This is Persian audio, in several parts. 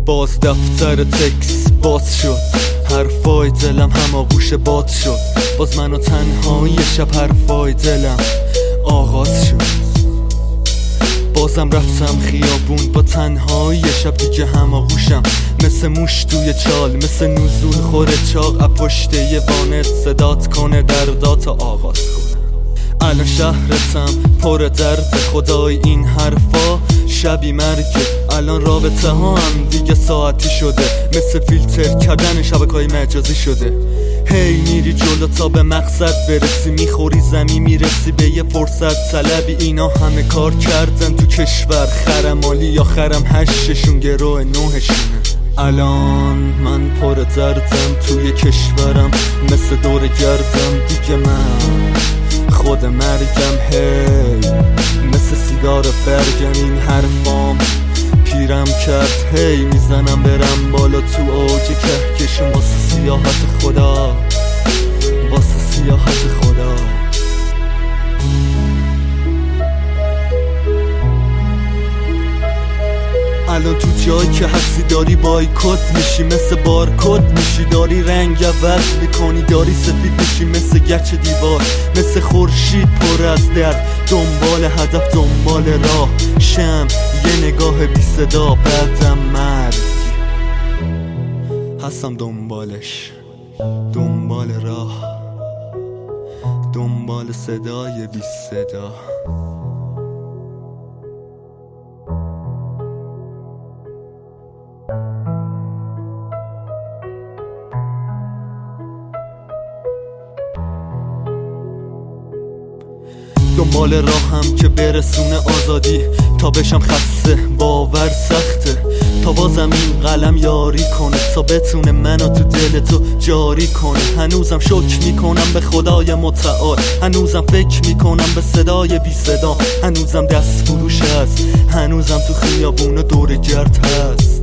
باز دفتر تکس باز شد، حرفای دلم هماغوش باد شد. باز من و تنهایی شب حرفای دلم آغاز شد. بازم رفتم خیابون با تنهایی شب دیگه هماغوشم، مثل موش توی چال، مثل نزول خوره چاق از پشت یه وانت صدات کنه دردات آغاز کنم. الان شهرتم پر درد خدای این حرفا شبی مرگه. الان رابطه ها هم دیگه ساعتی شده، مثل فیلتر کردن شبکه‌های مجازی شده. هی میری جلو تا به مقصد برسی، میخوری زمین میرسی به یه فرصت طلبی. اینا همه کار کردن تو کشور، خرمالی یا خرم هشتشون گروه نوهشونه. الان من پر دردم توی کشورم، مثل دور گردم دیگه من خود مرگم. هی مثل سیگار برگن این حرفام پیرم کرد. هی میزنم برم بالا تو اوج کهکشون واسه سیاحت خدا، واسه سیاحت خدا. الان تو جایی که هستی داری بایکوت میشی، مثل بارکد میشی، داری رنگ عوض میکنی، داری سفید میشی مثل گچ دیوار، مثل خورشید پر از درد، دنبال هدف دنبال راه. شم یه نگاه بی صدا بعدم مرگ، هستم دنبالش، دنبال راه، دنبال صدای بی صدا. دنبال راهم که برسونه آزادی، تا بشم خسته باور سخته، تا بازم این قلم یاری کنه، تا بتونه منو تو دل تو جاری کنه. هنوزم شکر میکنم به خدای متعال، هنوزم فکر میکنم به صدای بی صدا، هنوزم دست فروش هست، هنوزم تو خیابون دور گرد هست.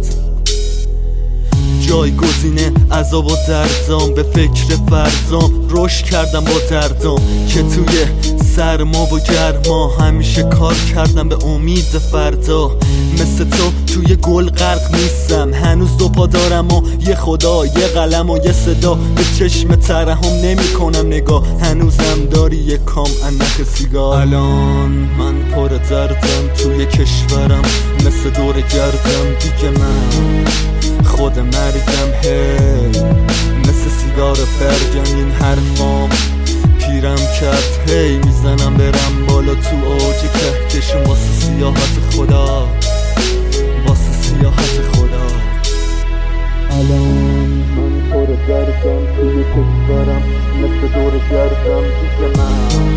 جایگزینه عذاب و دردام، به فکر فردام رشد کردم با دردام، که توی سرما و گرما همیشه کار کردم به امید فردا. مثل تو توی گل غرق نیستم، هنوز دو پا دارم و یه خدا، یه قلم و یه صدا. به چشم ترحم نمی کنم نگاه، هنوزم داری یه کام انخ سیگار. الان من پر دردم توی کشورم، مثل دور گردم دیگه من خود مرگم. هی مثل سیگار برگم این حرفام پیرم کرد. هی میزنم برم بالا تو اوج کهکشون واسه سیاحت خدا، واسه سیاحت خدا. الان من پر دردم توی کشورم، مثل دور گردم دیگه من